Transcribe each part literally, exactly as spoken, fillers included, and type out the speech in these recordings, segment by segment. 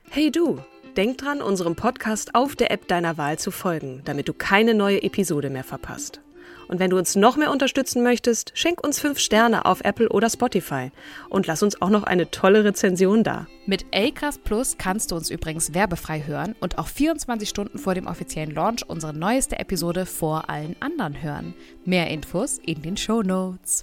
Hey du, denk dran, unserem Podcast auf der App deiner Wahl zu folgen, damit du keine neue Episode mehr verpasst. Und wenn du uns noch mehr unterstützen möchtest, schenk uns fünf Sterne auf Apple oder Spotify und lass uns auch noch eine tolle Rezension da. Mit Acast Plus kannst du uns übrigens werbefrei hören und auch vierundzwanzig Stunden vor dem offiziellen Launch unsere neueste Episode vor allen anderen hören. Mehr Infos in den Shownotes.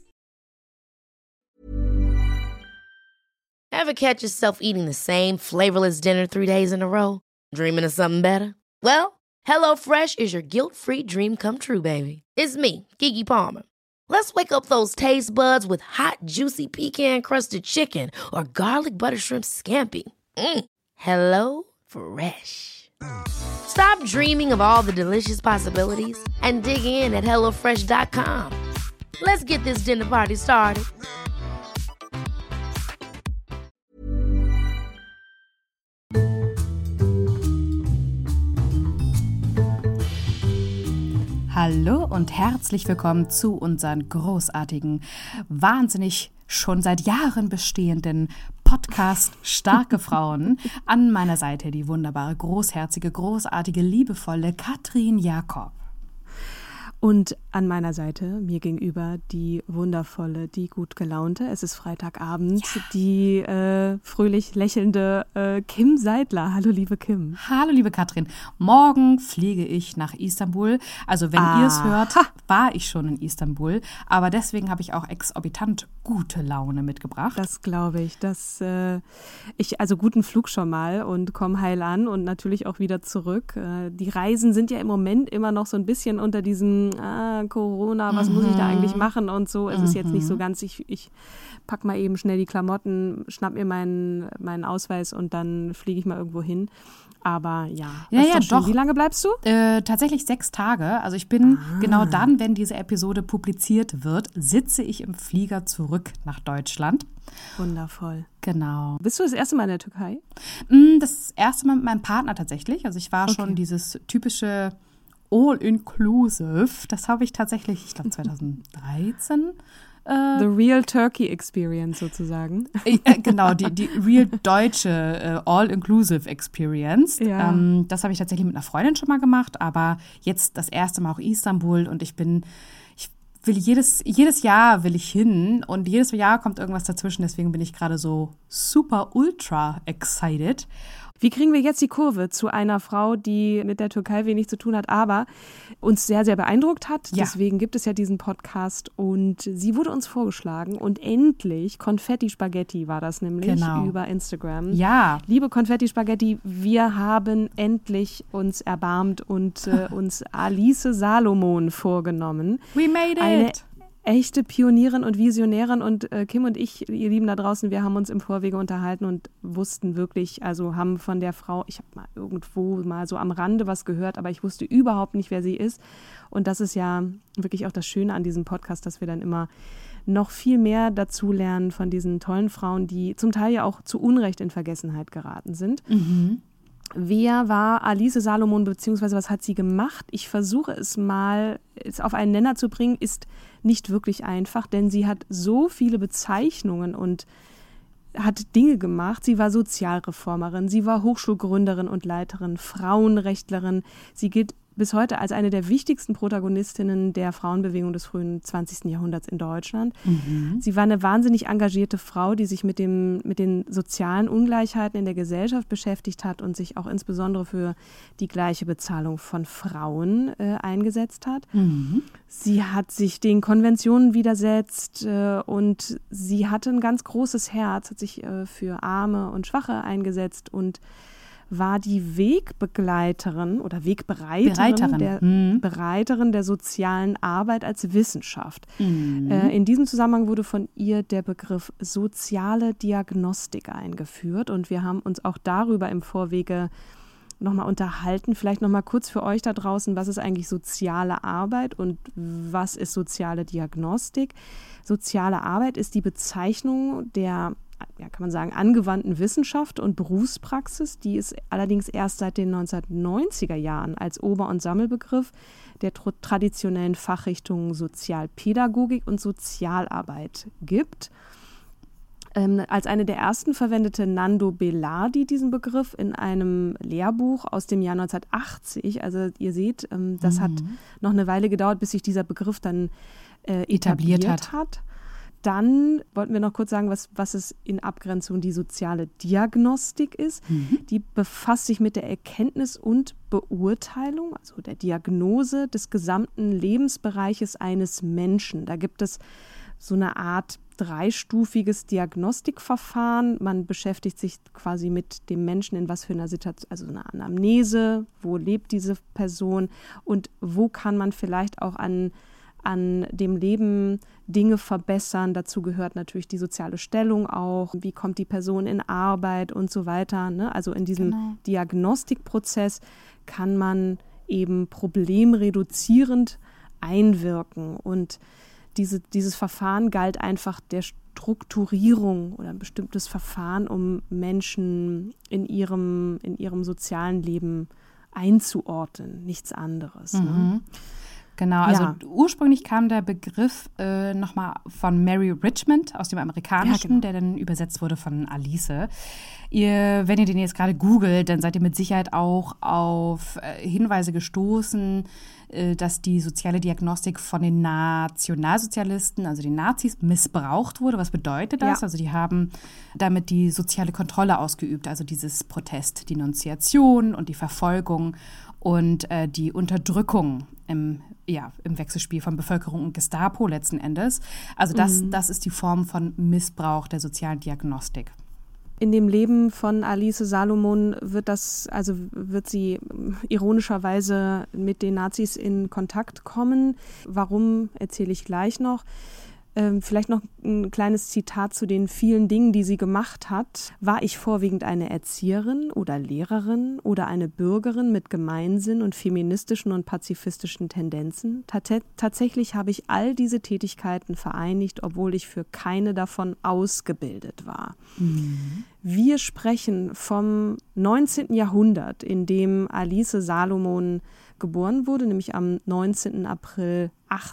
Ever catch yourself eating the same flavorless dinner three days in a row? Dreaming of something better? Well, HelloFresh is your guilt-free dream come true, baby. It's me, Keke Palmer. Let's wake up those taste buds with hot, juicy pecan-crusted chicken or garlic butter shrimp scampi. Mm. Hello Fresh. Stop dreaming of all the delicious possibilities and dig in at hello fresh dot com. Let's get this dinner party started. Hallo und herzlich willkommen zu unseren großartigen, wahnsinnig schon seit Jahren bestehenden Podcast Starke Frauen. An meiner Seite die wunderbare, großherzige, großartige, liebevolle Katrin Jakob. Und an meiner Seite, mir gegenüber, die wundervolle, die gut gelaunte, es ist Freitagabend, ja. die äh, fröhlich lächelnde äh, Kim Seidler. Hallo, liebe Kim. Hallo, liebe Katrin. Morgen fliege ich nach Istanbul. Also wenn ah. ihr es hört, war ich schon in Istanbul. Aber deswegen habe ich auch exorbitant gute Laune mitgebracht. Das glaube ich. Das, äh, ich also guten Flug schon mal und komme heil an und natürlich auch wieder zurück. Äh, die Reisen sind ja im Moment immer noch so ein bisschen unter diesem Ah, Corona, was mhm. muss ich da eigentlich machen und so. Es mhm. ist jetzt nicht so ganz, ich, ich pack mal eben schnell die Klamotten, schnapp mir meinen, meinen Ausweis und dann fliege ich mal irgendwo hin. Aber ja, ja, ja doch, doch. Wie lange bleibst du? Äh, tatsächlich sechs Tage. Also ich bin ah. genau dann, wenn diese Episode publiziert wird, sitze ich im Flieger zurück nach Deutschland. Wundervoll. Genau. Bist du das erste Mal in der Türkei? Das erste Mal mit meinem Partner tatsächlich. Also ich war okay. schon dieses typische All-Inclusive. Das habe ich tatsächlich, ich glaube zwanzig dreizehn. Äh, The Real Turkey Experience sozusagen. Äh, genau, die, die real deutsche äh, All-Inclusive Experience. Ja. Ähm, das habe ich tatsächlich mit einer Freundin schon mal gemacht, aber jetzt das erste Mal auch Istanbul und ich bin, ich will jedes, jedes Jahr will ich hin und jedes Jahr kommt irgendwas dazwischen, deswegen bin ich gerade so super ultra excited. Wie kriegen wir jetzt die Kurve zu einer Frau, die mit der Türkei wenig zu tun hat, aber uns sehr, sehr beeindruckt hat? Ja. Deswegen gibt es ja diesen Podcast und sie wurde uns vorgeschlagen und endlich, Konfetti Spaghetti war das nämlich, genau. über Instagram. Ja. Liebe Konfetti Spaghetti, wir haben endlich uns erbarmt und äh, uns Alice Salomon vorgenommen. We made it! Eine echte Pionierin und Visionärin und äh, Kim und ich, ihr Lieben da draußen, wir haben uns im Vorwege unterhalten und wussten wirklich, also haben von der Frau, ich habe mal irgendwo mal so am Rande was gehört, aber ich wusste überhaupt nicht, wer sie ist. Und das ist ja wirklich auch das Schöne an diesem Podcast, dass wir dann immer noch viel mehr dazu lernen von diesen tollen Frauen, die zum Teil ja auch zu Unrecht in Vergessenheit geraten sind. Mhm. Wer war Alice Salomon, beziehungsweise was hat sie gemacht? Ich versuche es mal es auf einen Nenner zu bringen, ist nicht wirklich einfach, denn sie hat so viele Bezeichnungen und hat Dinge gemacht. Sie war Sozialreformerin, sie war Hochschulgründerin und Leiterin, Frauenrechtlerin. Sie gilt bis heute als eine der wichtigsten Protagonistinnen der Frauenbewegung des frühen zwanzigsten Jahrhunderts in Deutschland. Mhm. Sie war eine wahnsinnig engagierte Frau, die sich mit dem, mit den sozialen Ungleichheiten in der Gesellschaft beschäftigt hat und sich auch insbesondere für die gleiche Bezahlung von Frauen äh, eingesetzt hat. Mhm. Sie hat sich den Konventionen widersetzt äh, und sie hatte ein ganz großes Herz, hat sich äh, für Arme und Schwache eingesetzt und war die Wegbegleiterin oder Wegbereiterin der, mhm. Bereiterin der sozialen Arbeit als Wissenschaft. Mhm. Äh, in diesem Zusammenhang wurde von ihr der Begriff soziale Diagnostik eingeführt und wir haben uns auch darüber im Vorwege nochmal unterhalten. Vielleicht nochmal kurz für euch da draußen, was ist eigentlich soziale Arbeit und was ist soziale Diagnostik? Soziale Arbeit ist die Bezeichnung der, ja, kann man sagen, angewandten Wissenschaft und Berufspraxis, die es allerdings erst seit den neunzehnhundertneunziger Jahren als Ober- und Sammelbegriff der tr- traditionellen Fachrichtungen Sozialpädagogik und Sozialarbeit gibt. Ähm, als eine der ersten verwendete Nando Belardi diesen Begriff in einem Lehrbuch aus dem Jahr neunzehnhundertachtzig. Also ihr seht, ähm, das mhm. hat noch eine Weile gedauert, bis sich dieser Begriff dann äh, etabliert, etabliert hat. hat. Dann wollten wir noch kurz sagen, was, was es in Abgrenzung die soziale Diagnostik ist. Mhm. Die befasst sich mit der Erkenntnis und Beurteilung, also der Diagnose des gesamten Lebensbereiches eines Menschen. Da gibt es so eine Art dreistufiges Diagnostikverfahren. Man beschäftigt sich quasi mit dem Menschen in was für einer Situation, also eine Anamnese, wo lebt diese Person und wo kann man vielleicht auch an an dem Leben Dinge verbessern. Dazu gehört natürlich die soziale Stellung auch. Wie kommt die Person in Arbeit und so weiter. Ne? Also in diesem genau. Diagnostikprozess kann man eben problemreduzierend einwirken. Und diese, dieses Verfahren galt einfach der Strukturierung oder ein bestimmtes Verfahren, um Menschen in ihrem, in ihrem sozialen Leben einzuordnen. Nichts anderes. Mhm. Ne? Genau, also ja. ursprünglich kam der Begriff äh, nochmal von Mary Richmond aus dem Amerikanischen, ja, genau. der dann übersetzt wurde von Alice. Ihr, wenn ihr den jetzt gerade googelt, dann seid ihr mit Sicherheit auch auf äh, Hinweise gestoßen, äh, dass die soziale Diagnostik von den Nationalsozialisten, also den Nazis, missbraucht wurde. Was bedeutet das? Ja. Also die haben damit die soziale Kontrolle ausgeübt, also dieses Protest, Denunziation und die Verfolgung und äh, die Unterdrückung im, ja, im Wechselspiel von Bevölkerung und Gestapo letzten Endes. Also das, mhm. das ist die Form von Missbrauch der sozialen Diagnostik. In dem Leben von Alice Salomon wird das, also wird sie ironischerweise mit den Nazis in Kontakt kommen. Warum, erzähle ich gleich noch. Ähm, vielleicht noch ein kleines Zitat zu den vielen Dingen, die sie gemacht hat. War ich vorwiegend eine Erzieherin oder Lehrerin oder eine Bürgerin mit Gemeinsinn und feministischen und pazifistischen Tendenzen? Tat- tatsächlich habe ich all diese Tätigkeiten vereinigt, obwohl ich für keine davon ausgebildet war. Mhm. Wir sprechen vom neunzehnten Jahrhundert, in dem Alice Salomon geboren wurde, nämlich am neunzehnten April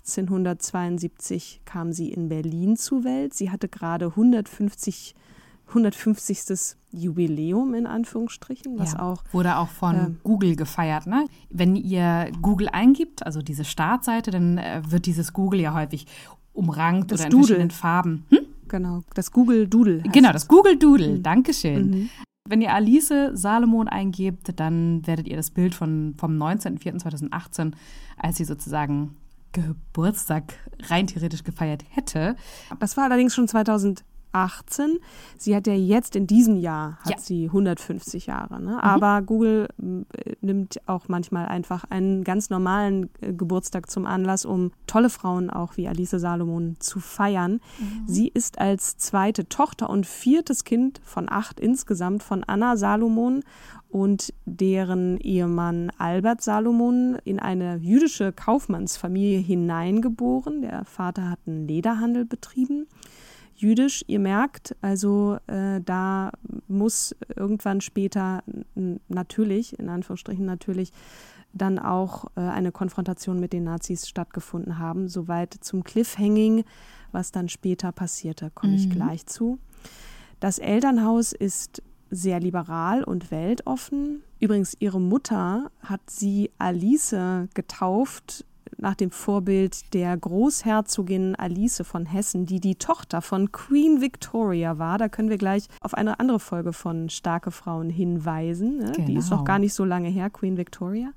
achtzehnhundertzweiundsiebzig kam sie in Berlin zur Welt. Sie hatte gerade hundertfünfzig, hundertfünfzigstes Jubiläum in Anführungsstrichen, was ja, auch wurde auch von äh, Google gefeiert. Ne? Wenn ihr Google eingibt, also diese Startseite, dann äh, wird dieses Google ja häufig umrankt oder in Doodle. verschiedenen Farben. Hm? Genau, das Google Doodle. Genau, das Google Doodle. Mhm. Dankeschön. Mhm. Wenn ihr Alice Salomon eingebt, dann werdet ihr das Bild von, vom neunzehnten vierten zweitausendachtzehn, als sie sozusagen Geburtstag rein theoretisch gefeiert hätte. Das war allerdings schon zweitausendachtzehn. Sie hat ja jetzt in diesem Jahr hat ja. sie hundertfünfzig Jahre. Ne? Mhm. Aber Google äh, nimmt auch manchmal einfach einen ganz normalen äh, Geburtstag zum Anlass, um tolle Frauen auch wie Alice Salomon zu feiern. Mhm. Sie ist als zweite Tochter und viertes Kind von acht insgesamt von Anna Salomon und deren Ehemann Albert Salomon in eine jüdische Kaufmannsfamilie hineingeboren. Der Vater hat einen Lederhandel betrieben. Jüdisch, ihr merkt, also äh, da muss irgendwann später n- natürlich, in Anführungsstrichen natürlich, dann auch äh, eine Konfrontation mit den Nazis stattgefunden haben. Soweit zum Cliffhanging, was dann später passierte, komme mhm. ich gleich zu. Das Elternhaus ist sehr liberal und weltoffen. Übrigens, ihre Mutter hat sie Alice getauft, nach dem Vorbild der Großherzogin Alice von Hessen, die die Tochter von Queen Victoria war. Da können wir gleich auf eine andere Folge von Starke Frauen hinweisen. Ne? Genau. Die ist noch gar nicht so lange her, Queen Victoria.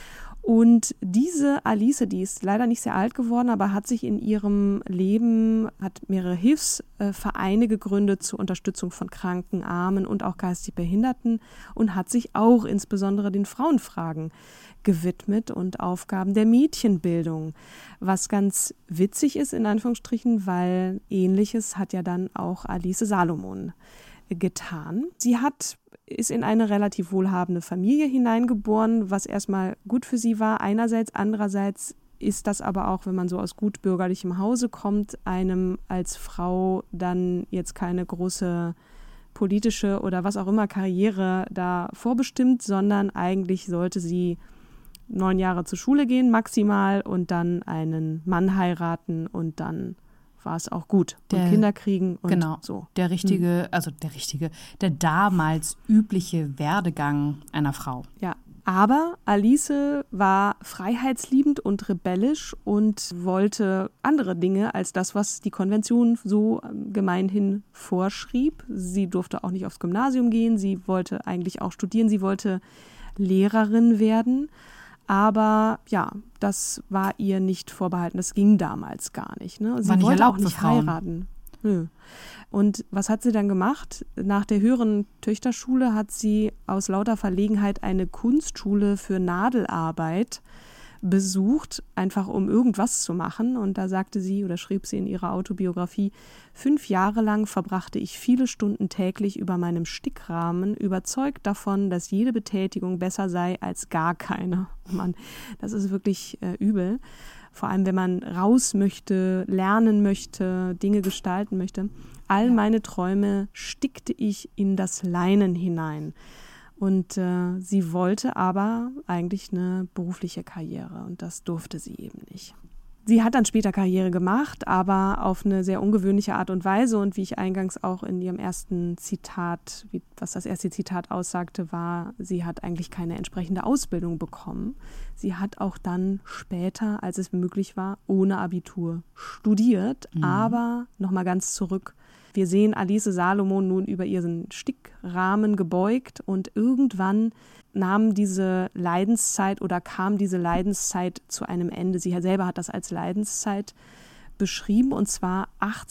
Und diese Alice, die ist leider nicht sehr alt geworden, aber hat sich in ihrem Leben, hat mehrere Hilfsvereine gegründet zur Unterstützung von Kranken, Armen und auch geistig Behinderten und hat sich auch insbesondere den Frauenfragen gewidmet und Aufgaben der Mädchenbildung, was ganz witzig ist, in Anführungsstrichen, weil Ähnliches hat ja dann auch Alice Salomon getan. Sie hat ist in eine relativ wohlhabende Familie hineingeboren, was erstmal gut für sie war. Einerseits, andererseits ist das aber auch, wenn man so aus gut bürgerlichem Hause kommt, einem als Frau dann jetzt keine große politische oder was auch immer Karriere da vorbestimmt, sondern eigentlich sollte sie neun Jahre zur Schule gehen, maximal, und dann einen Mann heiraten und dann war es auch gut. Der, und Kinder kriegen und genau, so. Der richtige, hm. also der richtige, der damals übliche Werdegang einer Frau. Ja, aber Alice war freiheitsliebend und rebellisch und wollte andere Dinge als das, was die Konvention so gemeinhin vorschrieb. Sie durfte auch nicht aufs Gymnasium gehen, sie wollte eigentlich auch studieren, sie wollte Lehrerin werden. Aber ja, das war ihr nicht vorbehalten, das ging damals gar nicht. Ne? Sie war nicht wollte erlaubt auch nicht für Frauen. heiraten. Nö. Und was hat sie dann gemacht? Nach der höheren Töchterschule hat sie aus lauter Verlegenheit eine Kunstschule für Nadelarbeit besucht, einfach um irgendwas zu machen. Und da sagte sie oder schrieb sie in ihrer Autobiografie, fünf Jahre lang verbrachte ich viele Stunden täglich über meinem Stickrahmen, überzeugt davon, dass jede Betätigung besser sei als gar keine. Mann, das ist wirklich äh, übel. Vor allem, wenn man raus möchte, lernen möchte, Dinge gestalten möchte. All meine Träume stickte ich in das Leinen hinein. Und äh, sie wollte aber eigentlich eine berufliche Karriere und das durfte sie eben nicht. Sie hat dann später Karriere gemacht, aber auf eine sehr ungewöhnliche Art und Weise. Und wie ich eingangs auch in ihrem ersten Zitat, wie, was das erste Zitat aussagte, war, sie hat eigentlich keine entsprechende Ausbildung bekommen. Sie hat auch dann später, als es möglich war, ohne Abitur studiert. Mhm. Aber nochmal ganz zurück. Wir sehen Alice Salomon nun über ihren Stickrahmen gebeugt und irgendwann nahm diese Leidenszeit oder kam diese Leidenszeit zu einem Ende. Sie selber hat das als Leidenszeit beschrieben und zwar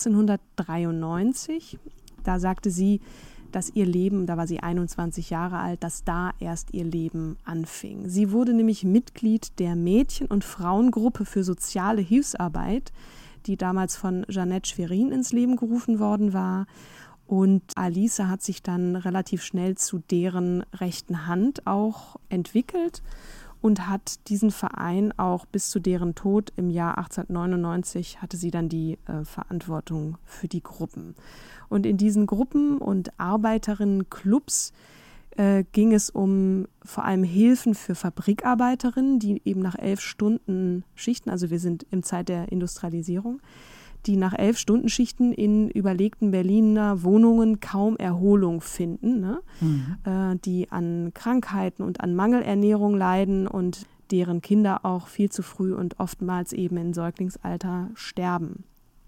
achtzehnhundertdreiundneunzig. Da sagte sie, dass ihr Leben, da war sie einundzwanzig Jahre alt, dass da erst ihr Leben anfing. Sie wurde nämlich Mitglied der Mädchen- und Frauengruppe für soziale Hilfsarbeit, die damals von Jeanette Schwerin ins Leben gerufen worden war. Und Alice hat sich dann relativ schnell zu deren rechten Hand auch entwickelt und hat diesen Verein auch bis zu deren Tod im Jahr achtzehnhundertneunundneunzig hatte sie dann die äh, Verantwortung für die Gruppen. Und in diesen Gruppen und Arbeiterinnenclubs Äh, ging es um vor allem Hilfen für Fabrikarbeiterinnen, die eben nach elf Stunden Schichten, also wir sind im Zeit der Industrialisierung, die nach elf Stunden Schichten in überlegten Berliner Wohnungen kaum Erholung finden, ne? Mhm. äh, die an Krankheiten und an Mangelernährung leiden und deren Kinder auch viel zu früh und oftmals eben im Säuglingsalter sterben.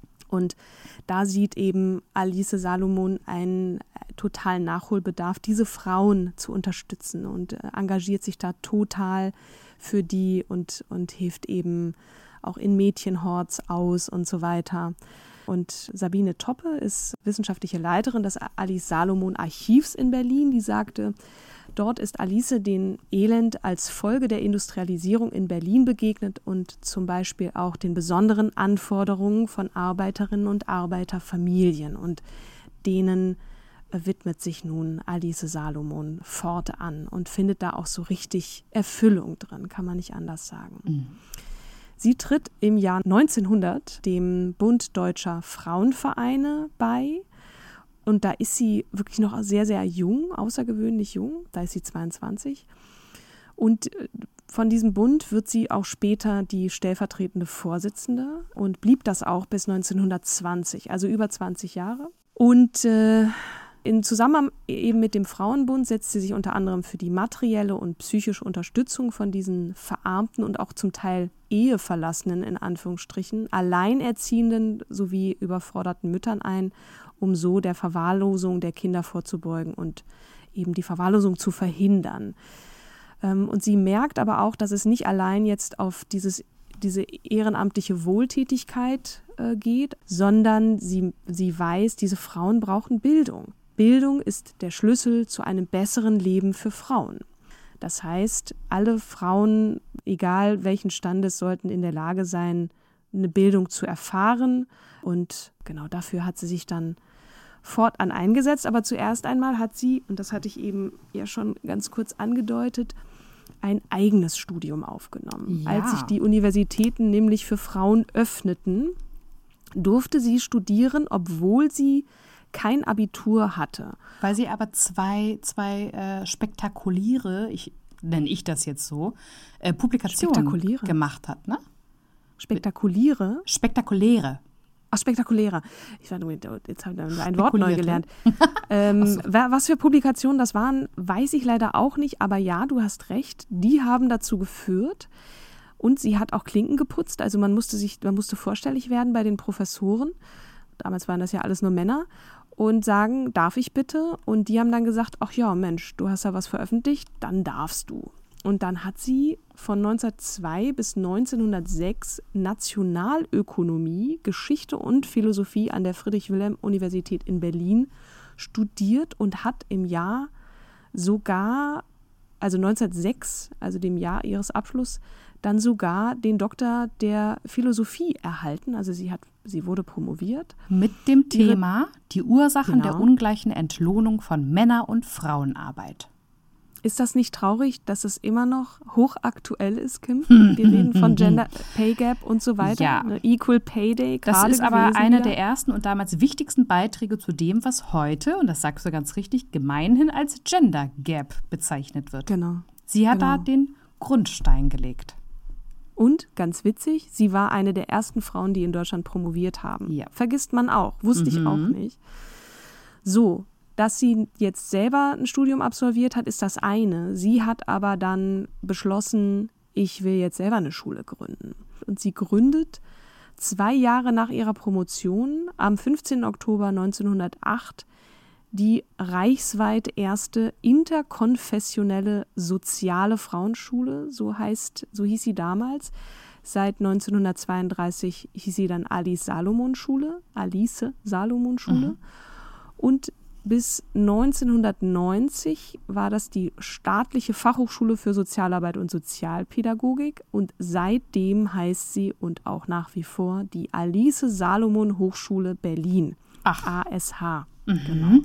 Und da sieht eben Alice Salomon einen totalen Nachholbedarf, diese Frauen zu unterstützen und äh, engagiert sich da total für die und, und hilft eben auch in Mädchenhorts aus und so weiter. Und Sabine Toppe ist wissenschaftliche Leiterin des Alice Salomon Archivs in Berlin, die sagte, dort ist Alice den Elend als Folge der Industrialisierung in Berlin begegnet und zum Beispiel auch den besonderen Anforderungen von Arbeiterinnen und Arbeiterfamilien. Und denen widmet sich nun Alice Salomon fortan und findet da auch so richtig Erfüllung drin, kann man nicht anders sagen. Mhm. Sie tritt im Jahr neunzehnhundert dem Bund Deutscher Frauenvereine bei. Und da ist sie wirklich noch sehr, sehr jung, außergewöhnlich jung. Da ist sie zweiundzwanzig. Und von diesem Bund wird sie auch später die stellvertretende Vorsitzende und blieb das auch bis neunzehnhundertzwanzig, also über zwanzig Jahre. Und äh, im Zusammenhang eben mit dem Frauenbund setzt sie sich unter anderem für die materielle und psychische Unterstützung von diesen verarmten und auch zum Teil eheverlassenen, in Anführungsstrichen, alleinerziehenden sowie überforderten Müttern ein, um so der Verwahrlosung der Kinder vorzubeugen und eben die Verwahrlosung zu verhindern. Und sie merkt aber auch, dass es nicht allein jetzt auf dieses, diese ehrenamtliche Wohltätigkeit äh, geht, sondern sie, sie weiß, diese Frauen brauchen Bildung. Bildung ist der Schlüssel zu einem besseren Leben für Frauen. Das heißt, alle Frauen, egal welchen Standes, sollten in der Lage sein, eine Bildung zu erfahren. Und genau dafür hat sie sich dann fortan eingesetzt. Aber zuerst einmal hat sie, und das hatte ich eben ja schon ganz kurz angedeutet, ein eigenes Studium aufgenommen. Ja. Als sich die Universitäten nämlich für Frauen öffneten, durfte sie studieren, obwohl sie kein Abitur hatte. Weil sie aber zwei, zwei äh, spektakuläre, ich nenne ich das jetzt so, äh, Publikationen gemacht hat, ne? Spektakuläre? Spektakuläre. Ach, spektakulärer. Ich war, jetzt habe ich ein Wort neu gelernt. ähm, so. Was für Publikationen das waren, weiß ich leider auch nicht. Aber ja, du hast recht, die haben dazu geführt. Und sie hat auch Klinken geputzt. Also man musste sich, man musste vorstellig werden bei den Professoren. Damals waren das ja alles nur Männer. Und sagen, darf ich bitte? Und die haben dann gesagt, ach ja, Mensch, du hast ja was veröffentlicht, dann darfst du. Und dann hat sie von neunzehnhundertzwei bis neunzehnhundertsechs Nationalökonomie, Geschichte und Philosophie an der Friedrich-Wilhelm-Universität in Berlin studiert und hat im Jahr sogar, also neunzehnhundertsechs, also dem Jahr ihres Abschlusses, dann sogar den Doktor der Philosophie erhalten. Also sie hat, sie wurde promoviert. Mit dem Thema die Ursachen genau. der ungleichen Entlohnung von Männer- und Frauenarbeit. Ist das nicht traurig, dass es immer noch hochaktuell ist, Kim? Wir reden von Gender Pay Gap und so weiter. Ja. Eine Equal Pay Day Das gerade ist aber gewesen einer wieder. der ersten und damals wichtigsten Beiträge zu dem, was heute, und das sagst du ganz richtig, gemeinhin als Gender Gap bezeichnet wird. Genau. Sie hat genau. da den Grundstein gelegt. Und, ganz witzig, sie war eine der ersten Frauen, die in Deutschland promoviert haben. Ja. Vergisst man auch, wusste Mhm. ich auch nicht. So, dass sie jetzt selber ein Studium absolviert hat, ist das eine. Sie hat aber dann beschlossen, ich will jetzt selber eine Schule gründen. Und sie gründet zwei Jahre nach ihrer Promotion am fünfzehnten Oktober neunzehnhundertacht die reichsweit erste interkonfessionelle soziale Frauenschule, so heißt, so hieß sie damals. Seit neunzehnhundertzweiunddreißig hieß sie dann Alice-Salomon-Schule, Alice-Salomon-Schule. Mhm. Und bis neunzehnhundertneunzig war das die staatliche Fachhochschule für Sozialarbeit und Sozialpädagogik und seitdem heißt sie und auch nach wie vor die Alice-Salomon-Hochschule Berlin, Ach. A S H. Mhm. Genau.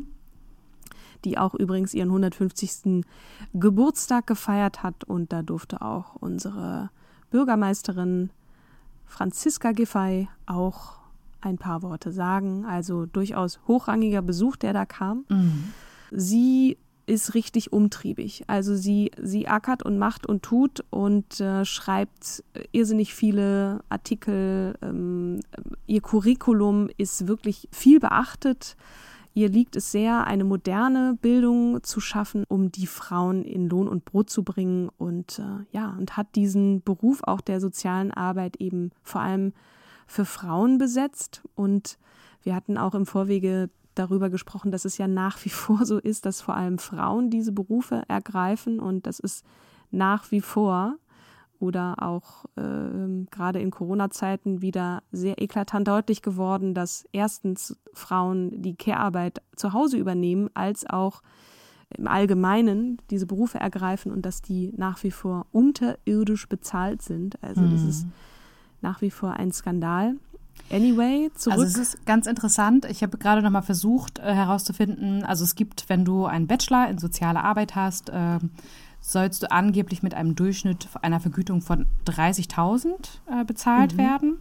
Die auch übrigens ihren hundertfünfzigsten Geburtstag gefeiert hat und da durfte auch unsere Bürgermeisterin Franziska Giffey auch ein paar Worte sagen. Also durchaus hochrangiger Besuch, der da kam. Mhm. Sie ist richtig umtriebig. Also sie, sie ackert und macht und tut und äh, schreibt irrsinnig viele Artikel. Ähm, ihr Curriculum ist wirklich viel beachtet. Ihr liegt es sehr, eine moderne Bildung zu schaffen, um die Frauen in Lohn und Brot zu bringen und äh, ja, und hat diesen Beruf auch der sozialen Arbeit eben vor allem für Frauen besetzt. Und wir hatten auch im Vorwege darüber gesprochen, dass es ja nach wie vor so ist, dass vor allem Frauen diese Berufe ergreifen und das ist nach wie vor oder auch äh, gerade in Corona-Zeiten wieder sehr eklatant deutlich geworden, dass erstens Frauen die Care-Arbeit zu Hause übernehmen, als auch im Allgemeinen diese Berufe ergreifen und dass die nach wie vor unterirdisch bezahlt sind. Also mhm. das ist nach wie vor ein Skandal. Anyway, zurück. Also es ist ganz interessant. Ich habe gerade noch mal versucht äh, herauszufinden, also es gibt, wenn du einen Bachelor in soziale Arbeit hast, äh, sollst du angeblich mit einem Durchschnitt einer Vergütung von dreißigtausend äh, bezahlt mhm. werden.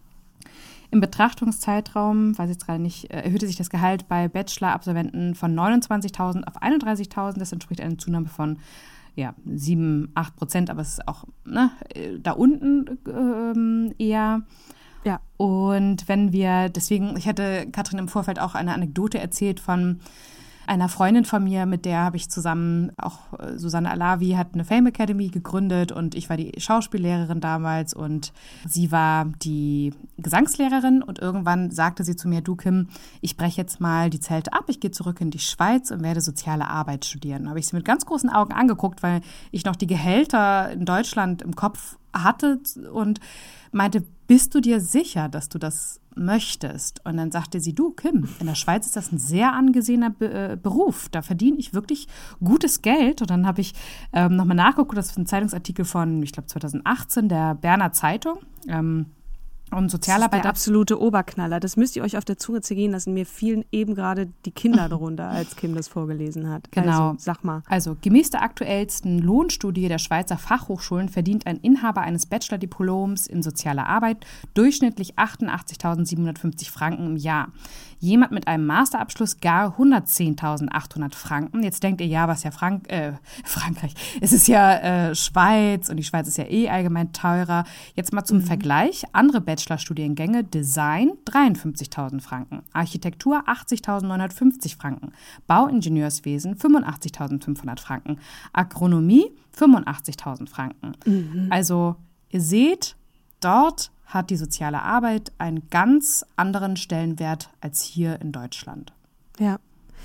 Im Betrachtungszeitraum, weiß ich jetzt gerade nicht, äh, erhöhte sich das Gehalt bei Bachelor-Absolventen von neunundzwanzigtausend auf einunddreißigtausend. Das entspricht einer Zunahme von ja, sieben, acht Prozent, aber es ist auch ne, da unten ähm, eher. Ja. Und wenn wir, deswegen, ich hatte Katrin im Vorfeld auch eine Anekdote erzählt von einer Freundin von mir, mit der habe ich zusammen, auch Susanne Alavi hat eine Fame Academy gegründet und ich war die Schauspiellehrerin damals und sie war die Gesangslehrerin und irgendwann sagte sie zu mir, du Kim, ich breche jetzt mal die Zelte ab, ich gehe zurück in die Schweiz und werde soziale Arbeit studieren. Da habe ich sie mit ganz großen Augen angeguckt, weil ich noch die Gehälter in Deutschland im Kopf hatte und meinte, bist du dir sicher, dass du das möchtest? Und dann sagte sie, du Kim, in der Schweiz ist das ein sehr angesehener Be- äh, Beruf, da verdiene ich wirklich gutes Geld. Und dann habe ich ähm, nochmal nachgeguckt, das ist ein Zeitungsartikel von, ich glaube zweitausendachtzehn, der Berner Zeitung, ähm, und Sozialarbeiter. Das ist der absolute Oberknaller. Das müsst ihr euch auf der Zunge zergehen lassen. Mir fielen eben gerade die Kinder darunter, als Kim das vorgelesen hat. Genau. Also, sag mal. Also, gemäß der aktuellsten Lohnstudie der Schweizer Fachhochschulen verdient ein Inhaber eines Bachelor-Diploms in sozialer Arbeit durchschnittlich achtundachtzigtausendsiebenhundertfünfzig Franken im Jahr. Jemand mit einem Masterabschluss gar hundertzehntausendachthundert Franken. Jetzt denkt ihr, ja, was ja Frank- äh, Frankreich, es ist ja äh, Schweiz und die Schweiz ist ja eh allgemein teurer. Jetzt mal zum mhm. Vergleich. Andere Bachelor Bachelorstudiengänge Design dreiundfünfzigtausend Franken, Architektur achtzigtausendneunhundertfünfzig Franken, Bauingenieurswesen fünfundachtzigtausendfünfhundert Franken, Agronomie fünfundachtzigtausend Franken. Mhm. Also ihr seht, dort hat die soziale Arbeit einen ganz anderen Stellenwert als hier in Deutschland. Ja,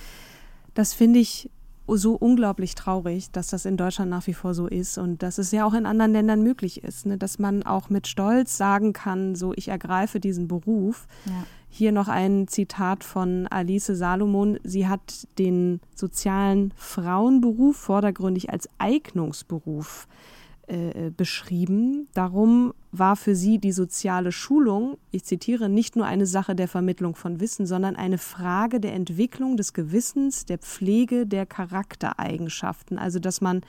das finde ich so unglaublich traurig, dass das in Deutschland nach wie vor so ist und dass es ja auch in anderen Ländern möglich ist, ne? Dass man auch mit Stolz sagen kann, so ich ergreife diesen Beruf. Ja. Hier noch ein Zitat von Alice Salomon. Sie hat den sozialen Frauenberuf vordergründig als Eignungsberuf äh, beschrieben. Darum war für sie die soziale Schulung, ich zitiere, nicht nur eine Sache der Vermittlung von Wissen, sondern eine Frage der Entwicklung des Gewissens, der Pflege der Charaktereigenschaften. Also dass man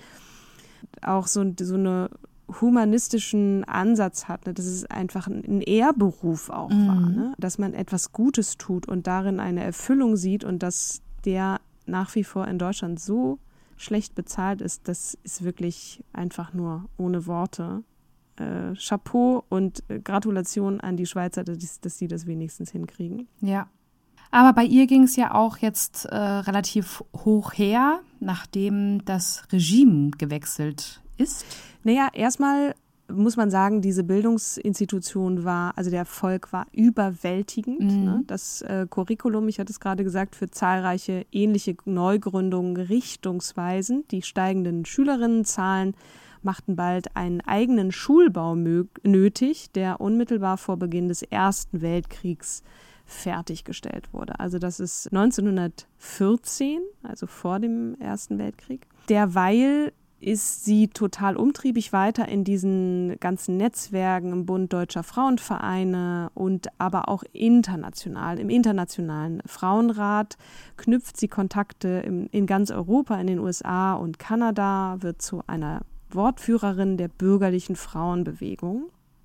auch so, so einen humanistischen Ansatz hat, ne? Dass es einfach ein Ehrberuf auch mhm. war, ne? Dass man etwas Gutes tut und darin eine Erfüllung sieht und dass der nach wie vor in Deutschland so schlecht bezahlt ist, das ist wirklich einfach nur ohne Worte. Äh, Chapeau und äh, Gratulation an die Schweizer, dass, dass sie das wenigstens hinkriegen. Ja, aber bei ihr ging es ja auch jetzt äh, relativ hoch her, nachdem das Regime gewechselt ist. Naja, erstmal muss man sagen, diese Bildungsinstitution war, also der Erfolg war überwältigend. Mhm. Ne? Das äh, Curriculum, ich hatte es gerade gesagt, für zahlreiche ähnliche Neugründungen richtungsweisend. Die steigenden Schülerinnenzahlen machten bald einen eigenen Schulbau mö- nötig, der unmittelbar vor Beginn des Ersten Weltkriegs fertiggestellt wurde. Also das ist neunzehnhundertvierzehn, also vor dem Ersten Weltkrieg. Derweil ist sie total umtriebig weiter in diesen ganzen Netzwerken im Bund Deutscher Frauenvereine und aber auch international. Im Internationalen Frauenrat knüpft sie Kontakte in, in ganz Europa, in den U S A und Kanada, wird zu einer Wortführerin der bürgerlichen Frauenbewegung.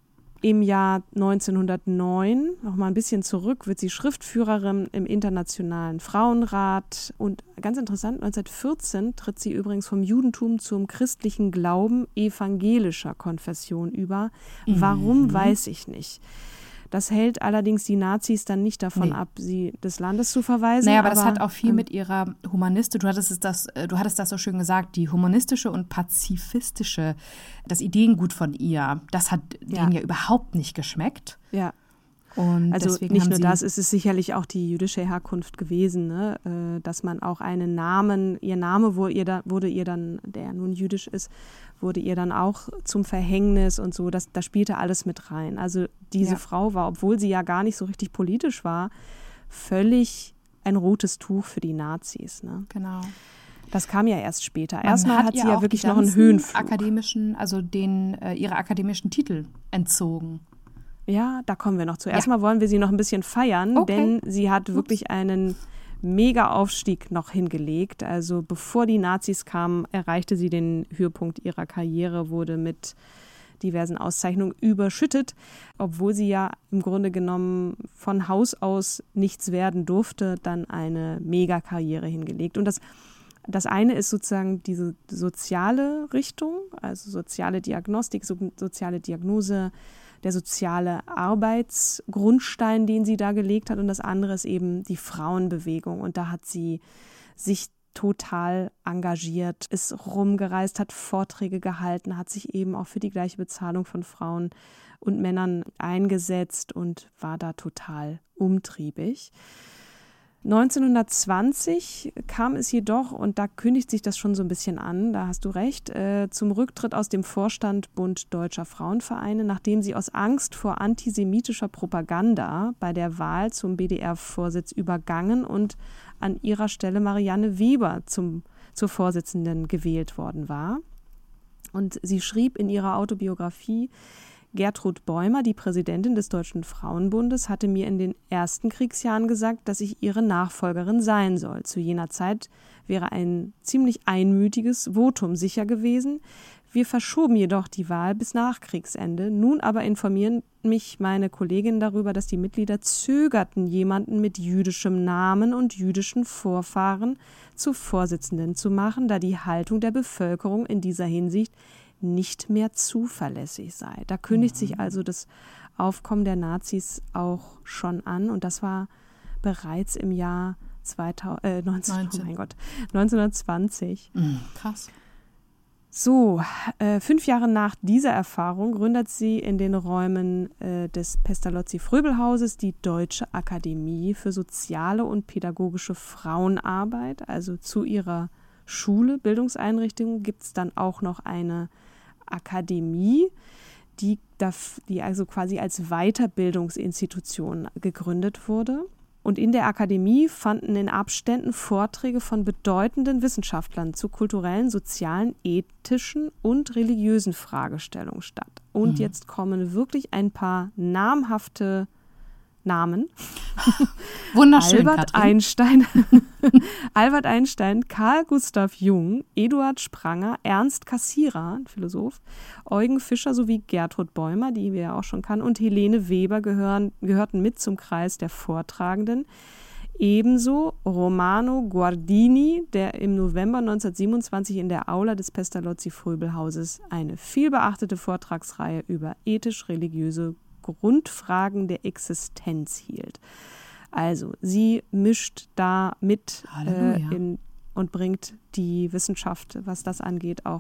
Im Jahr neunzehnhundertneun, noch mal ein bisschen zurück, wird sie Schriftführerin im Internationalen Frauenrat. Und ganz interessant, neunzehnhundertvierzehn tritt sie übrigens vom Judentum zum christlichen Glauben evangelischer Konfession über. Mhm. Warum, weiß ich nicht. Das hält allerdings die Nazis dann nicht davon nee. ab, sie des Landes zu verweisen. Naja, aber, aber das hat auch viel ähm, mit ihrer Humanistik, du hattest, es das, du hattest das so schön gesagt, die humanistische und pazifistische, das Ideengut von ihr, das hat ja. denen ja überhaupt nicht geschmeckt. Ja. Und also nicht nur das, es ist sicherlich auch die jüdische Herkunft gewesen, ne? Dass man auch einen Namen, ihr Name wurde ihr, da, wurde ihr dann, der nun jüdisch ist, wurde ihr dann auch zum Verhängnis und so, das, das spielte alles mit rein. Also diese ja. Frau war, obwohl sie ja gar nicht so richtig politisch war, völlig ein rotes Tuch für die Nazis. Ne? Genau. Das kam ja erst später. Erstmal hat, hat sie ja wirklich noch einen Höhenflug. Akademischen, also den, äh, ihre akademischen Titel entzogen. Ja, da kommen wir noch zu. Erstmal ja. wollen wir sie noch ein bisschen feiern, okay. denn sie hat Ups. wirklich einen Mega-Aufstieg noch hingelegt. Also bevor die Nazis kamen, erreichte sie den Höhepunkt ihrer Karriere, wurde mit diversen Auszeichnungen überschüttet, obwohl sie ja im Grunde genommen von Haus aus nichts werden durfte, dann eine Mega-Karriere hingelegt. Und das Das eine ist sozusagen diese soziale Richtung, also soziale Diagnostik, so, soziale Diagnose, der soziale Arbeitsgrundstein, den sie da gelegt hat. Und das andere ist eben die Frauenbewegung. Und da hat sie sich total engagiert, ist rumgereist, hat Vorträge gehalten, hat sich eben auch für die gleiche Bezahlung von Frauen und Männern eingesetzt und war da total umtriebig. neunzehnhundertzwanzig kam es jedoch, und da kündigt sich das schon so ein bisschen an, da hast du recht, äh, zum Rücktritt aus dem Vorstand Bund Deutscher Frauenvereine, nachdem sie aus Angst vor antisemitischer Propaganda bei der Wahl zum B D R-Vorsitz übergangen und an ihrer Stelle Marianne Weber zum, zur Vorsitzenden gewählt worden war. Und sie schrieb in ihrer Autobiografie: Gertrud Bäumer, die Präsidentin des Deutschen Frauenbundes, hatte mir in den ersten Kriegsjahren gesagt, dass ich ihre Nachfolgerin sein soll. Zu jener Zeit wäre ein ziemlich einmütiges Votum sicher gewesen. Wir verschoben jedoch die Wahl bis nach Kriegsende. Nun aber informieren mich meine Kolleginnen darüber, dass die Mitglieder zögerten, jemanden mit jüdischem Namen und jüdischen Vorfahren zu Vorsitzenden zu machen, da die Haltung der Bevölkerung in dieser Hinsicht nicht mehr zuverlässig sei. Da kündigt mhm. sich also das Aufkommen der Nazis auch schon an. Und das war bereits im Jahr zweitausend, äh, neunzehn, oh mein Gott, neunzehnhundertzwanzig. Mhm, krass. So, äh, fünf Jahre nach dieser Erfahrung gründet sie in den Räumen äh, des Pestalozzi-Fröbel-Hauses die Deutsche Akademie für soziale und pädagogische Frauenarbeit. Also zu ihrer Schule, Bildungseinrichtung, gibt es dann auch noch eine Akademie, die, die also quasi als Weiterbildungsinstitution gegründet wurde. Und in der Akademie fanden in Abständen Vorträge von bedeutenden Wissenschaftlern zu kulturellen, sozialen, ethischen und religiösen Fragestellungen statt. Und mhm. jetzt kommen wirklich ein paar namhafte Namen. Wunderschön, Albert Katrin. Einstein, Albert Einstein, Carl Gustav Jung, Eduard Spranger, Ernst Cassirer, Philosoph, Eugen Fischer sowie Gertrud Bäumer, die wir ja auch schon kannten, und Helene Weber gehören, gehörten mit zum Kreis der Vortragenden. Ebenso Romano Guardini, der im November neunzehnhundertsiebenundzwanzig in der Aula des Pestalozzi-Fröbel-Hauses eine vielbeachtete Vortragsreihe über ethisch-religiöse Grundfragen der Existenz hielt. Also sie mischt da mit äh, in, und bringt die Wissenschaft, was das angeht, auch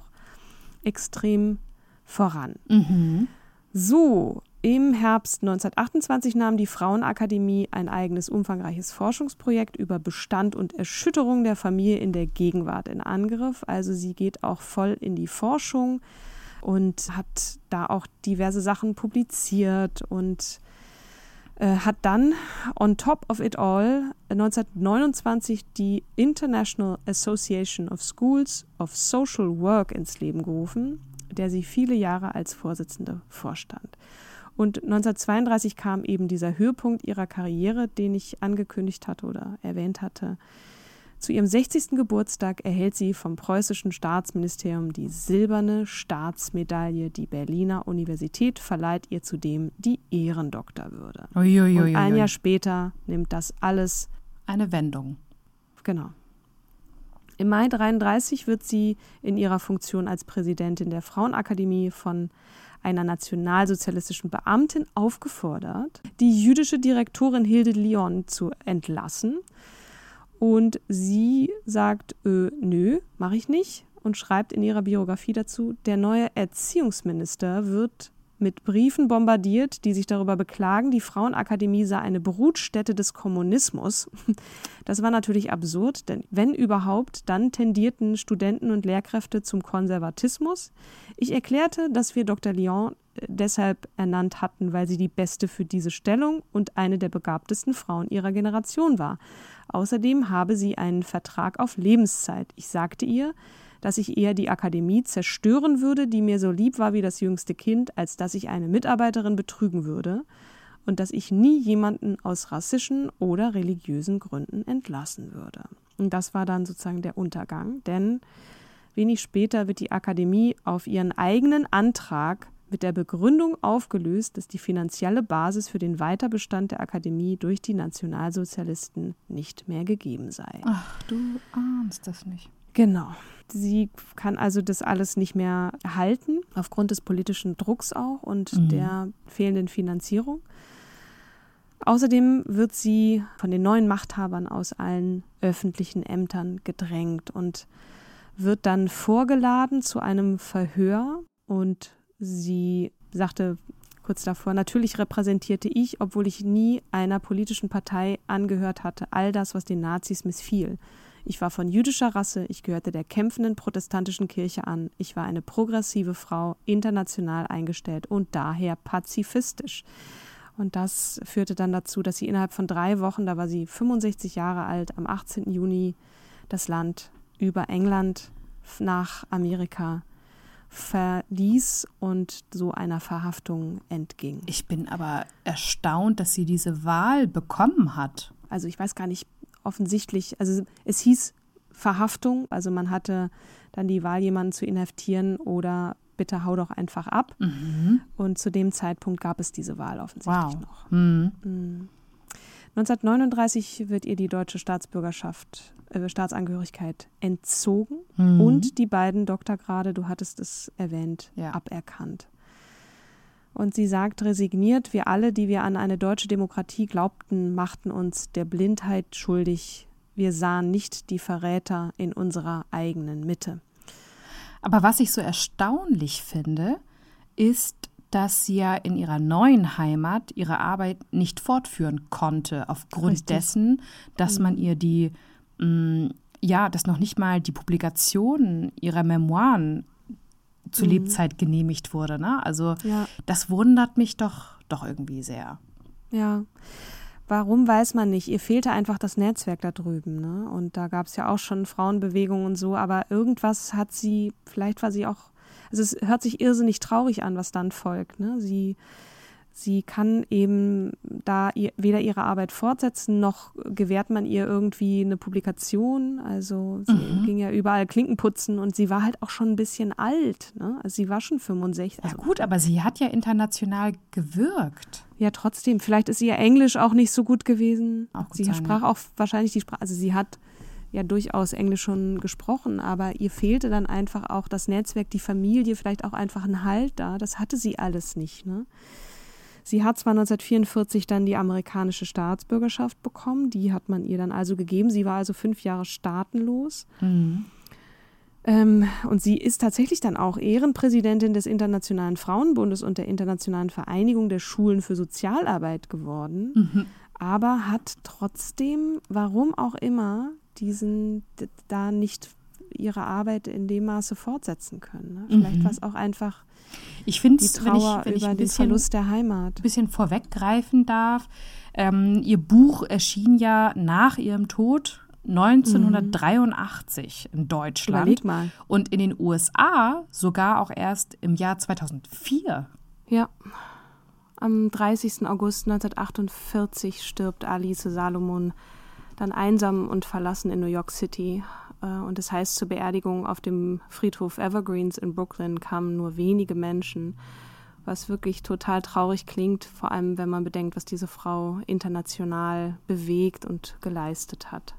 extrem voran. Mhm. So, im Herbst neunzehnhundertachtundzwanzig nahm die Frauenakademie ein eigenes umfangreiches Forschungsprojekt über Bestand und Erschütterung der Familie in der Gegenwart in Angriff. Also sie geht auch voll in die Forschung und hat da auch diverse Sachen publiziert und äh, hat dann on top of it all neunzehnhundertneunundzwanzig die International Association of Schools of Social Work ins Leben gerufen, der sie viele Jahre als Vorsitzende vorstand. Und neunzehnhundertzweiunddreißig kam eben dieser Höhepunkt ihrer Karriere, den ich angekündigt hatte oder erwähnt hatte. Zu ihrem sechzigsten Geburtstag erhält sie vom preußischen Staatsministerium die silberne Staatsmedaille. Die Berliner Universität verleiht ihr zudem die Ehrendoktorwürde. Uiuiui. Und ein Jahr später nimmt das alles eine Wendung. Genau. Im Mai neunzehnhundertdreiunddreißig wird sie in ihrer Funktion als Präsidentin der Frauenakademie von einer nationalsozialistischen Beamtin aufgefordert, die jüdische Direktorin Hilde Lyon zu entlassen. Und sie sagt, äh, nö, mache ich nicht, und schreibt in ihrer Biografie dazu, der neue Erziehungsminister wird mit Briefen bombardiert, die sich darüber beklagen, die Frauenakademie sei eine Brutstätte des Kommunismus. Das war natürlich absurd, denn wenn überhaupt, dann tendierten Studenten und Lehrkräfte zum Konservatismus. Ich erklärte, dass wir Doktor Lyon deshalb ernannt hatten, weil sie die Beste für diese Stellung und eine der begabtesten Frauen ihrer Generation war. Außerdem habe sie einen Vertrag auf Lebenszeit. Ich sagte ihr, dass ich eher die Akademie zerstören würde, die mir so lieb war wie das jüngste Kind, als dass ich eine Mitarbeiterin betrügen würde und dass ich nie jemanden aus rassischen oder religiösen Gründen entlassen würde. Und das war dann sozusagen der Untergang, denn wenig später wird die Akademie auf ihren eigenen Antrag mit der Begründung aufgelöst, dass die finanzielle Basis für den Weiterbestand der Akademie durch die Nationalsozialisten nicht mehr gegeben sei. Ach, du ahnst das nicht. Genau. Sie kann also das alles nicht mehr erhalten, aufgrund des politischen Drucks auch und mhm. der fehlenden Finanzierung. Außerdem wird sie von den neuen Machthabern aus allen öffentlichen Ämtern gedrängt und wird dann vorgeladen zu einem Verhör. Und sie sagte kurz davor, natürlich repräsentierte ich, obwohl ich nie einer politischen Partei angehört hatte, all das, was den Nazis missfiel. Ich war von jüdischer Rasse, ich gehörte der kämpfenden protestantischen Kirche an, ich war eine progressive Frau, international eingestellt und daher pazifistisch. Und das führte dann dazu, dass sie innerhalb von drei Wochen, da war sie fünfundsechzig Jahre alt, am achtzehnten Juni das Land über England nach Amerika verließ und so einer Verhaftung entging. Ich bin aber erstaunt, dass sie diese Wahl bekommen hat. Also ich weiß gar nicht, offensichtlich, also es hieß Verhaftung, also man hatte dann die Wahl, jemanden zu inhaftieren oder bitte hau doch einfach ab. Mhm. Und zu dem Zeitpunkt gab es diese Wahl offensichtlich wow. noch. Mhm. Mhm. neunzehnhundertneununddreißig wird ihr die deutsche Staatsbürgerschaft, äh, Staatsangehörigkeit entzogen mhm. und die beiden Doktorgrade, du hattest es erwähnt, ja. aberkannt. Und sie sagt resigniert, wir alle, die wir an eine deutsche Demokratie glaubten, machten uns der Blindheit schuldig. Wir sahen nicht die Verräter in unserer eigenen Mitte. Aber was ich so erstaunlich finde, ist, dass sie ja in ihrer neuen Heimat ihre Arbeit nicht fortführen konnte, aufgrund Richtig. dessen, dass mhm. man ihr die, mh, ja, dass noch nicht mal die Publikation ihrer Memoiren zur mhm. Lebzeit genehmigt wurde. Ne? Also ja. das wundert mich doch, doch irgendwie sehr. Ja, warum, weiß man nicht. Ihr fehlte einfach das Netzwerk da drüben. Ne? Und da gab es ja auch schon Frauenbewegungen und so, aber irgendwas hat sie, vielleicht war sie auch, also es hört sich irrsinnig traurig an, was dann folgt. Ne? Sie, sie kann eben da ihr, weder ihre Arbeit fortsetzen, noch gewährt man ihr irgendwie eine Publikation. Also sie mhm. ging ja überall Klinken putzen und sie war halt auch schon ein bisschen alt. Ne? Also sie war schon fünfundsechzig. Ja gut, aber sie hat ja international gewirkt. Ja, trotzdem. Vielleicht ist ihr Englisch auch nicht so gut gewesen. Auch gut sie sein, sprach ja. auch wahrscheinlich die Sprache, also sie hat ja durchaus Englisch schon gesprochen, aber ihr fehlte dann einfach auch das Netzwerk, die Familie, vielleicht auch einfach ein Halt da. Das hatte sie alles nicht. Ne? Sie hat zwar neunzehnhundertvierundvierzig dann die amerikanische Staatsbürgerschaft bekommen, die hat man ihr dann also gegeben. Sie war also fünf Jahre staatenlos. Mhm. Ähm, und sie ist tatsächlich dann auch Ehrenpräsidentin des Internationalen Frauenbundes und der Internationalen Vereinigung der Schulen für Sozialarbeit geworden, Mhm. aber hat trotzdem, warum auch immer, diesen d- da nicht ihre Arbeit in dem Maße fortsetzen können. Ne? Vielleicht Mhm. war es auch einfach Ich finde die es, wenn ich, Trauer wenn ich über ein den bisschen, Verlust der Heimat. ein bisschen vorweggreifen darf, ähm, ihr Buch erschien ja nach ihrem Tod neunzehnhundertdreiundachtzig in Deutschland. Überleg mal. Und in den U S A sogar auch erst im Jahr zweitausendvier. Ja, am dreißigsten August neunzehnhundertachtundvierzig stirbt Alice Salomon dann einsam und verlassen in New York City. Und das heißt, zur Beerdigung auf dem Friedhof Evergreens in Brooklyn kamen nur wenige Menschen, was wirklich total traurig klingt, vor allem wenn man bedenkt, was diese Frau international bewegt und geleistet hat.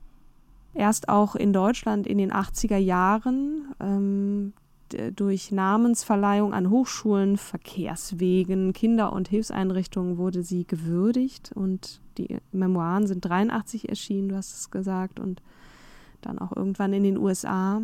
Erst auch in Deutschland in den achtziger Jahren ähm, d- durch Namensverleihung an Hochschulen, Verkehrswegen, Kinder- und Hilfseinrichtungen wurde sie gewürdigt und die Memoiren sind dreiundachtzig erschienen, du hast es gesagt, und dann auch irgendwann in den U S A.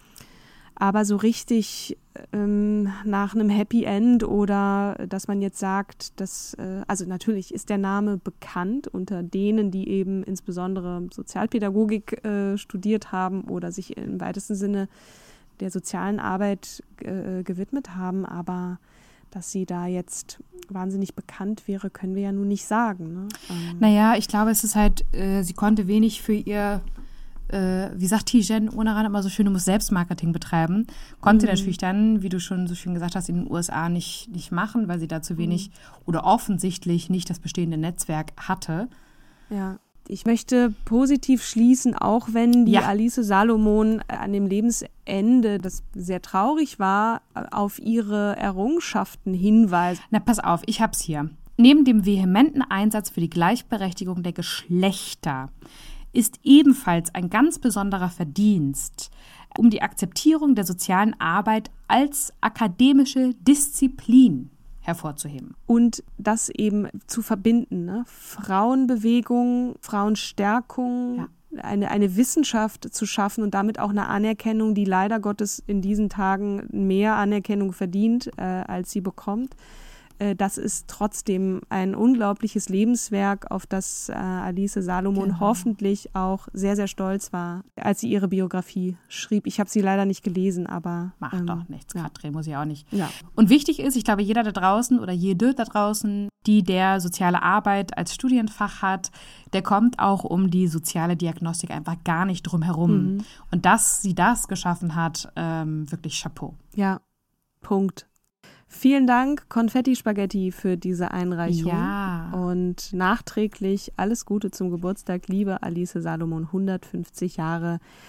Aber so richtig ähm, nach einem Happy End oder dass man jetzt sagt, dass, äh, also natürlich ist der Name bekannt unter denen, die eben insbesondere Sozialpädagogik äh, studiert haben oder sich im weitesten Sinne der sozialen Arbeit äh, gewidmet haben, aber dass sie da jetzt wahnsinnig bekannt wäre, können wir ja nun nicht sagen. Ne? Ähm, Naja, ich glaube, es ist halt, äh, sie konnte wenig für ihr, äh, wie sagt Tijen Onaran immer so schön, du musst Selbstmarketing betreiben. Konnte Mhm. natürlich dann, wie du schon so schön gesagt hast, in den U S A nicht, nicht machen, weil sie da zu wenig oder offensichtlich nicht das bestehende Netzwerk hatte. Ja, ich möchte positiv schließen, auch wenn die Ja. Alice Salomon an dem Lebensende, das sehr traurig war, auf ihre Errungenschaften hinweist. Na, pass auf, ich hab's hier. Neben dem vehementen Einsatz für die Gleichberechtigung der Geschlechter ist ebenfalls ein ganz besonderer Verdienst um die Akzeptierung der sozialen Arbeit als akademische Disziplin hervorzuheben. Und das eben zu verbinden. Ne? Frauenbewegung, Frauenstärkung, Ja. eine, eine Wissenschaft zu schaffen und damit auch eine Anerkennung, die leider Gottes in diesen Tagen mehr Anerkennung verdient, äh, als sie bekommt. Äh, das ist trotzdem ein unglaubliches Lebenswerk, auf das äh, Alice Salomon Genau. hoffentlich auch sehr, sehr stolz war, als sie ihre Biografie schrieb. Ich habe sie leider nicht gelesen, aber Macht ähm, doch nichts, ja. Katrin, muss ich auch nicht. Ja. Und wichtig ist, ich glaube, jeder da draußen oder jede da draußen, die der soziale Arbeit als Studienfach hat, der kommt auch um die soziale Diagnostik einfach gar nicht drum herum. Mhm. Und dass sie das geschaffen hat, ähm, wirklich Chapeau. Ja, Punkt. Vielen Dank, Konfetti Spaghetti, für diese Einreichung. Ja. Und nachträglich alles Gute zum Geburtstag, liebe Alice Salomon, hundertfünfzig Jahre.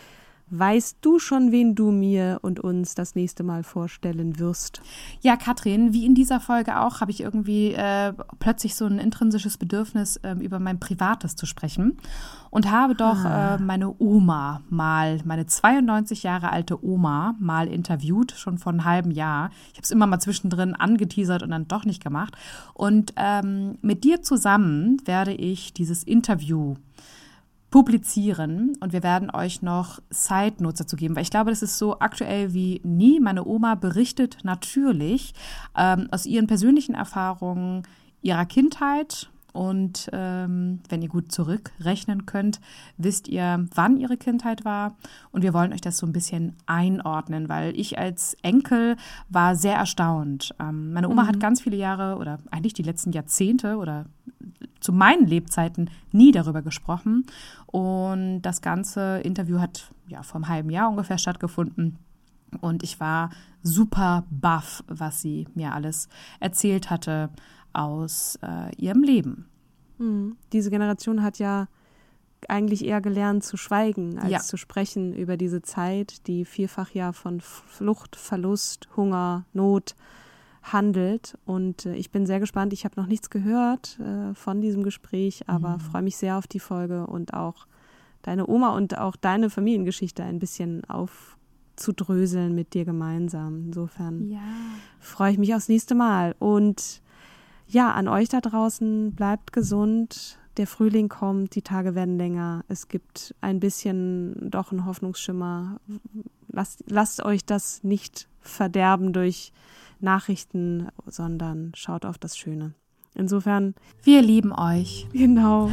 weißt du schon, wen du mir und uns das nächste Mal vorstellen wirst? Ja, Katrin, wie in dieser Folge auch, habe ich irgendwie äh, plötzlich so ein intrinsisches Bedürfnis, äh, über mein Privates zu sprechen und habe doch ah. äh, meine Oma mal, meine zweiundneunzig Jahre alte Oma mal interviewt, schon vor einem halben Jahr. Ich habe es immer mal zwischendrin angeteasert und dann doch nicht gemacht. Und ähm, mit dir zusammen werde ich dieses Interview publizieren und wir werden euch noch Side Notes dazu geben, weil ich glaube, das ist so aktuell wie nie. Meine Oma berichtet natürlich ähm, aus ihren persönlichen Erfahrungen ihrer Kindheit und ähm, wenn ihr gut zurückrechnen könnt, wisst ihr, wann ihre Kindheit war und wir wollen euch das so ein bisschen einordnen, weil ich als Enkel war sehr erstaunt. Ähm, meine Oma mhm. hat ganz viele Jahre oder eigentlich die letzten Jahrzehnte oder zu meinen Lebzeiten nie darüber gesprochen. Und das ganze Interview hat ja vor einem halben Jahr ungefähr stattgefunden. Und ich war super baff, was sie mir alles erzählt hatte aus äh, ihrem Leben. Mhm. Diese Generation hat ja eigentlich eher gelernt zu schweigen, als ja. zu sprechen über diese Zeit, die vielfach ja von Flucht, Verlust, Hunger, Not handelt. Und äh, ich bin sehr gespannt. Ich habe noch nichts gehört äh, von diesem Gespräch, aber mhm. freue mich sehr auf die Folge und auch deine Oma und auch deine Familiengeschichte ein bisschen aufzudröseln mit dir gemeinsam. Insofern ja. freue ich mich aufs nächste Mal. Und ja, an euch da draußen, bleibt gesund. Der Frühling kommt, die Tage werden länger. Es gibt ein bisschen doch einen Hoffnungsschimmer. Lasst, lasst euch das nicht verderben durch Nachrichten, sondern schaut auf das Schöne. Insofern, wir lieben euch. Genau.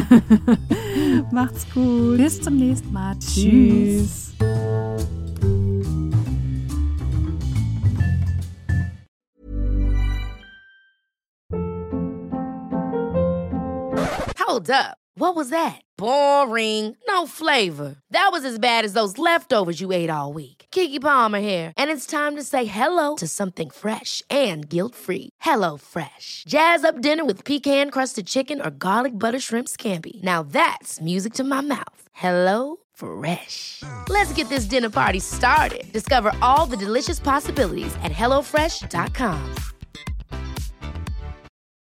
Macht's gut. Bis zum nächsten Mal. Tschüss. Hold up. What was that? Boring. No flavor. That was as bad as those leftovers you ate all week. Keke Palmer here. And it's time to say hello to something fresh and guilt-free. Hello Fresh. Jazz up dinner with pecan-crusted chicken or garlic butter shrimp scampi. Now that's music to my mouth. Hello Fresh. Let's get this dinner party started. Discover all the delicious possibilities at hello fresh dot com.